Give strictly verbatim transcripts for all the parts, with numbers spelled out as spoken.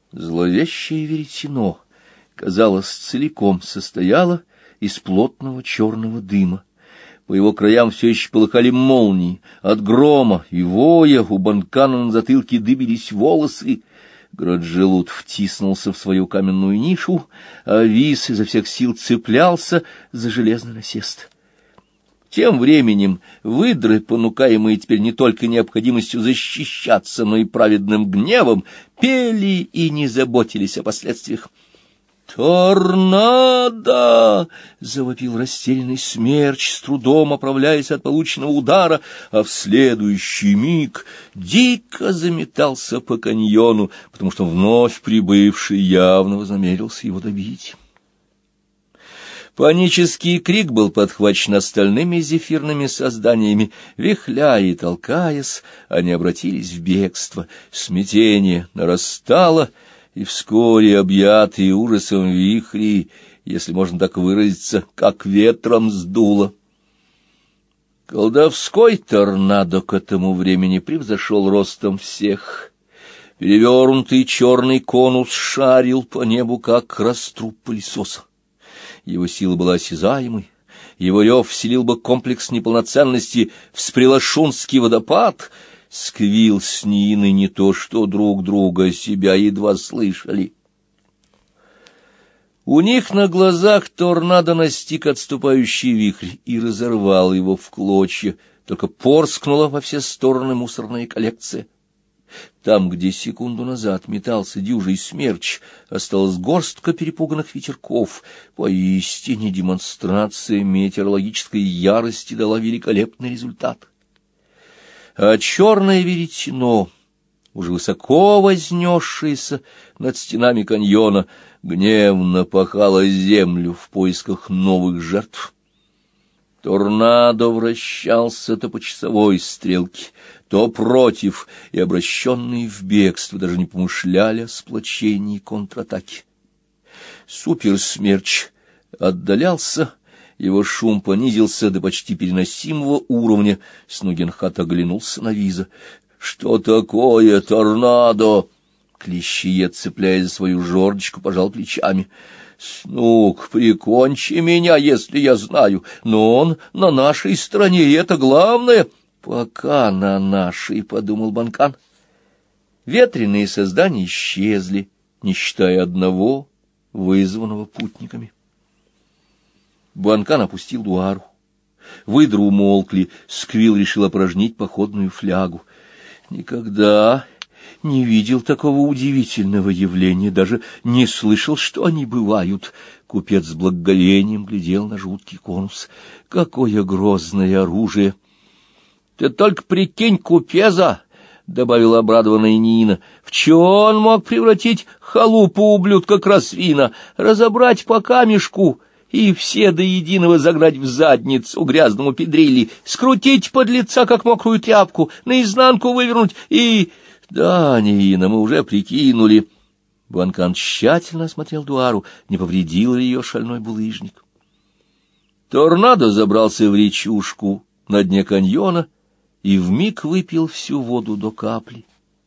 Зловещее веретено, казалось, целиком состояло из плотного черного дыма. По его краям все еще полыхали молнии. От грома и воя у Банкана на затылке дыбились волосы. Граджелут втиснулся в свою каменную нишу, а Вис изо всех сил цеплялся за железный насест. Тем временем выдры, понукаемые теперь не только необходимостью защищаться, но и праведным гневом, пели и не заботились о последствиях. «Торнадо!» — завопил растерянный Смерч, с трудом оправляясь от полученного удара, а в следующий миг дико заметался по каньону, потому что вновь прибывший явно вознамерился его добить. Панический крик был подхвачен остальными зефирными созданиями. Вихляя и толкаясь, они обратились в бегство. Смятение нарастало, и вскоре объятые ужасом вихри, если можно так выразиться, как ветром сдуло. Колдовской торнадо к этому времени превзошел ростом всех. Перевернутый черный конус шарил по небу, как раструб пылесоса. Его сила была осязаемой, его рев вселил бы комплекс неполноценности в Спрелашунский водопад. Сквилл с Ниной не то что друг друга, себя едва слышали. У них на глазах торнадо настиг отступающий вихрь и разорвал его в клочья, только порскнула во все стороны мусорная коллекция. Там, где секунду назад метался дюжий Смерч, осталась горстка перепуганных ветерков. Поистине демонстрация метеорологической ярости дала великолепный результат. А черное веретено, уже высоко вознесшееся над стенами каньона, гневно пахало землю в поисках новых жертв. Торнадо вращался то по часовой стрелке, то против, и обращенные в бегство даже не помышляли о сплочении и контратаке. Суперсмерч отдалялся, его шум понизился до почти переносимого уровня. Снугенхат оглянулся на Виза. — Что такое торнадо? Клещиет, цепляясь за свою жердочку, пожал плечами. — Снуг, прикончи меня, если я знаю, но он на нашей стороне, и это главное. — Пока на нашей, — подумал Банкан. Ветреные создания исчезли, не считая одного, вызванного путниками. Банкан опустил дуару. Выдры умолкли, Сквилл решил опорожнить походную флягу. Никогда не видел такого удивительного явления, даже не слышал, что они бывают. Купец с благоговением глядел на жуткий конус. Какое грозное оружие! — Ты только прикинь, купеза! — добавила обрадованная Нина. — В чё он мог превратить халупу ублюдка Красвина? Разобрать по камешку и все до единого загнать в задницу грязному педрили, скрутить подлеца, как мокрую тряпку, наизнанку вывернуть и... Да, Нина, мы уже прикинули. Банкан тщательно осмотрел дуару, не повредил ли ее шальной булыжник. Торнадо забрался в речушку на дне каньона и вмиг выпил всю воду до капли.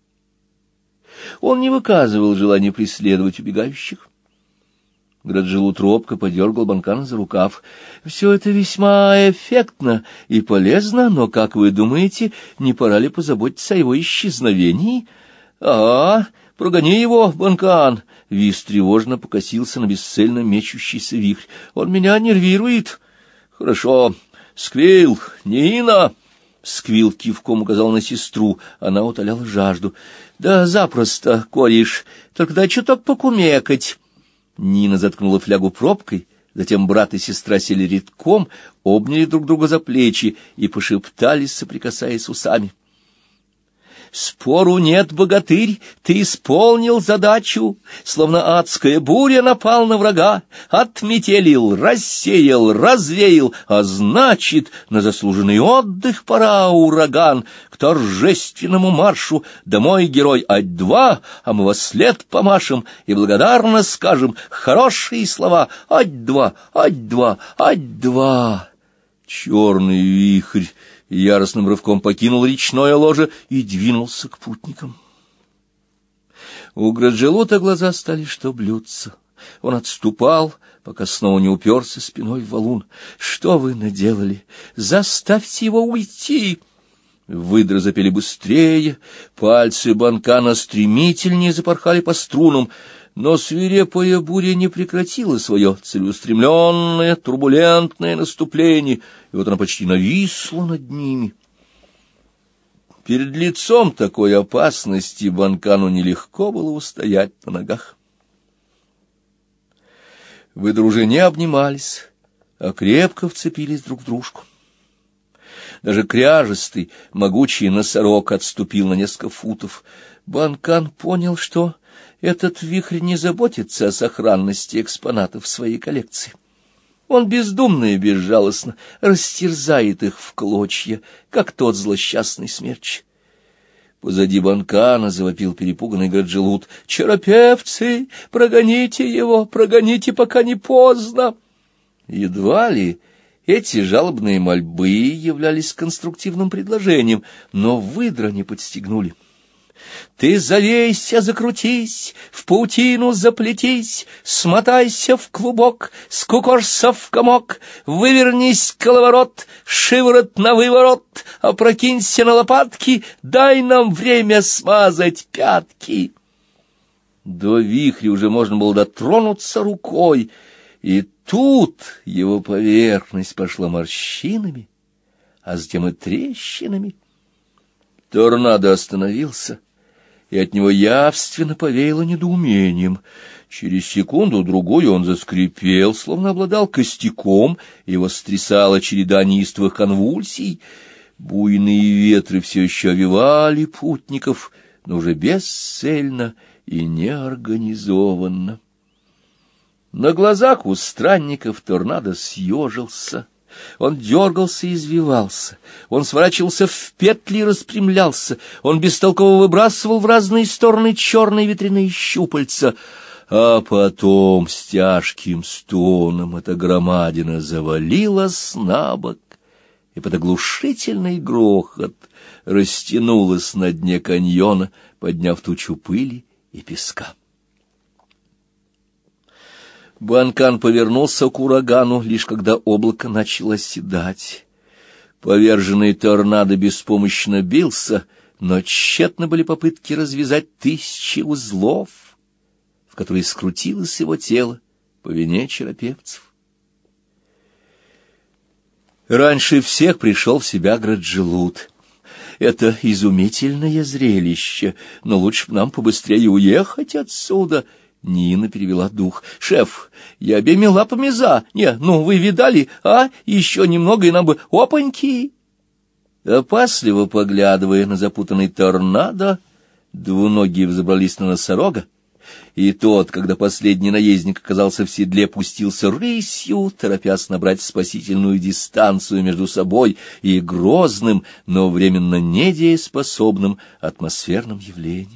Он не выказывал желания преследовать убегающих. Граджелут робко подергал Банкана за рукав. — Все это весьма эффектно и полезно, но, как вы думаете, не пора ли позаботиться о его исчезновении? — А, прогони его, Банкан! Виз тревожно покосился на бесцельно мечущийся вихрь. — Он меня нервирует. — Хорошо. Сквилл, Нина! Сквилл кивком указал на сестру, она утоляла жажду. — Да запросто, кореш, только дай чуток покумекать. Нина заткнула флягу пробкой, затем брат и сестра сели редком, обняли друг друга за плечи и пошептались, соприкасаясь усами. «Спору нет, богатырь, ты исполнил задачу, словно адская буря напал на врага, отметелил, рассеял, развеял, а значит, на заслуженный отдых пора, ураган, к торжественному маршу, домой, герой, ать-два, а мы во след помашем и благодарно скажем хорошие слова, ать-два, ать-два, ать-два». Черный вихрь яростным рывком покинул речное ложе и двинулся к путникам. У Граджелота глаза стали что блюдца. Он отступал, пока снова не уперся спиной в валун. «Что вы наделали? Заставьте его уйти!» Выдры запели быстрее, пальцы Банкана стремительнее запорхали по струнам, но свирепая буря не прекратила свое целеустремленное, турбулентное наступление, и вот она почти нависла над ними. Перед лицом такой опасности Банкану нелегко было устоять на ногах. Выдры уже не обнимались, а крепко вцепились друг в дружку. Даже кряжестый, могучий носорог отступил на несколько футов. Банкан понял, что этот вихрь не заботится о сохранности экспонатов своей коллекции. Он бездумно и безжалостно растерзает их в клочья, как тот злосчастный смерч. Позади Банкана завопил перепуганный Граджелут: «Черопевцы, прогоните его, прогоните, пока не поздно!» Едва ли эти жалобные мольбы являлись конструктивным предложением, но выдра не подстегнули. «Ты завейся, закрутись, в паутину заплетись, смотайся в клубок, скукожься в комок, вывернись коловорот, шиворот на выворот, опрокинься на лопатки, дай нам время смазать пятки». До вихря уже можно было дотронуться рукой, и тут его поверхность пошла морщинами, а затем и трещинами. Торнадо остановился, и от него явственно повеяло недоумением. Через секунду-другую он заскрипел, словно обладал костяком, и его стрясала череда неистовых конвульсий. Буйные ветры все еще овевали путников, но уже бесцельно и неорганизованно. На глазах у странников торнадо съежился. Он дергался и извивался, он сворачивался в петли и распрямлялся, он бестолково выбрасывал в разные стороны черные ветряные щупальца, а потом с тяжким стоном эта громадина завалилась на бок, и под оглушительный грохот растянулась на дне каньона, подняв тучу пыли и песка. Банкан повернулся к урагану, лишь когда облако начало оседать. Поверженный торнадо беспомощно бился, но тщетно были попытки развязать тысячи узлов, в которые скрутилось его тело по вине черопевцев. Раньше всех пришел в себя Граджелут. «Это изумительное зрелище, но лучше бы нам побыстрее уехать отсюда». Нина перевела дух. «Шеф, я обеими лапами за. Не, ну вы видали, а? Еще немного, и нам бы опаньки!» Опасливо поглядывая на запутанный торнадо, двуногие взобрались на носорога, и тот, когда последний наездник оказался в седле, пустился рысью, торопясь набрать спасительную дистанцию между собой и грозным, но временно недееспособным атмосферным явлением.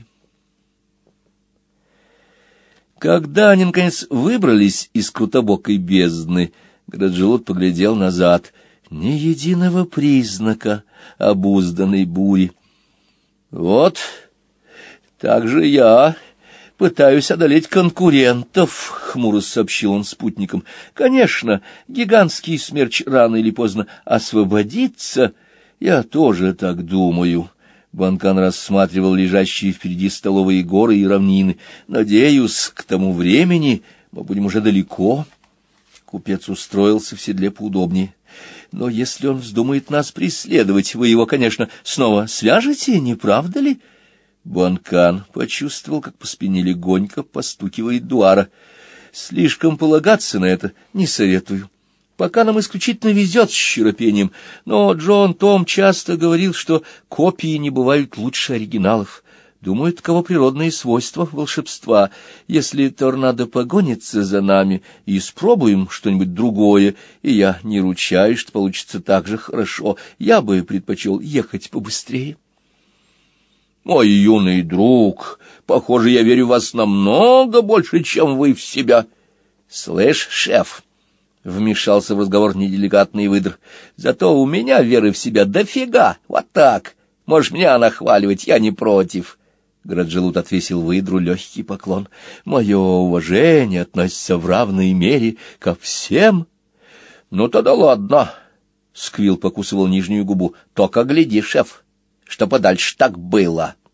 Когда они, наконец, выбрались из крутобокой бездны, Граджелот поглядел назад. Ни единого признака обузданной бури. «Вот так же я пытаюсь одолеть конкурентов», — хмуро сообщил он спутникам. «Конечно, гигантский смерч рано или поздно освободится. Я тоже так думаю». Банкан рассматривал лежащие впереди столовые горы и равнины. «Надеюсь, к тому времени мы будем уже далеко». Купец устроился в седле поудобнее. «Но если он вздумает нас преследовать, вы его, конечно, снова свяжете, не правда ли?» Банкан почувствовал, как по спине легонько постукивает Дуара. «Слишком полагаться на это не советую. Пока нам исключительно везет с щиропением, но Джон Том часто говорил, что копии не бывают лучше оригиналов. Думаю, таково природные свойства волшебства. Если торнадо погонится за нами, и испробуем что-нибудь другое, и я не ручаюсь, что получится так же хорошо, я бы предпочел ехать побыстрее». «Мой юный друг, похоже, я верю в вас намного больше, чем вы в себя». «Слышь, шеф», — вмешался в разговор неделикатный выдр, — «зато у меня веры в себя дофига, вот так. Можешь меня нахваливать, я не против». Граджелут отвесил выдру легкий поклон. Мое уважение относится в равной мере ко всем. Ну тогда ладно. Сквилл покусывал нижнюю губу. Только гляди, шеф, что подальше так было.